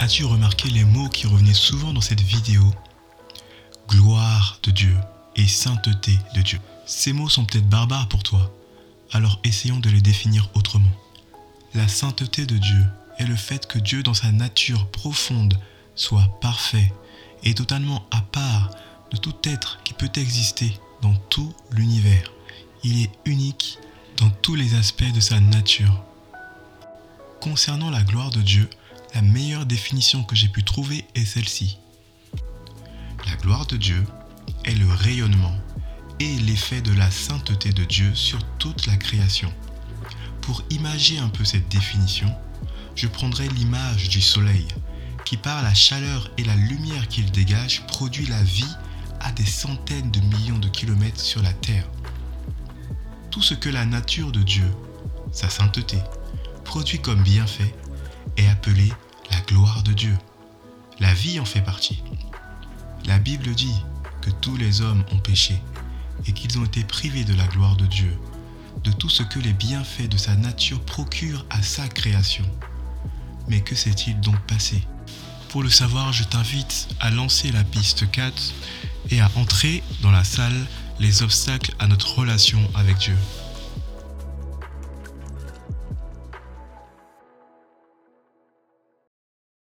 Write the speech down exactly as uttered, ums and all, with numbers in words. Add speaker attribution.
Speaker 1: As-tu remarqué les mots qui revenaient souvent dans cette vidéo ? Gloire de Dieu et sainteté de Dieu. Ces mots sont peut-être barbares pour toi, alors essayons de les définir autrement. La sainteté de Dieu est le fait que Dieu, dans sa nature profonde, soit parfait et totalement à part de tout être qui peut exister dans tout l'univers. Il est unique dans tous les aspects de sa nature. Concernant la gloire de Dieu, la meilleure définition que j'ai pu trouver est celle-ci. La gloire de Dieu est le rayonnement et l'effet de la sainteté de Dieu sur toute la création. Pour imager un peu cette définition, je prendrai l'image du soleil, qui par la chaleur et la lumière qu'il dégage produit la vie à des centaines de millions de kilomètres sur la terre. Tout ce que la nature de Dieu, sa sainteté, produit comme bienfait est appelé la gloire de Dieu. La vie en fait partie. La Bible dit que tous les hommes ont péché et qu'ils ont été privés de la gloire de Dieu, de tout ce que les bienfaits de sa nature procurent à sa création. Mais que s'est-il donc passé ? Pour le savoir, je t'invite à lancer la piste quatre et à entrer dans la salle les obstacles à notre relation avec Dieu.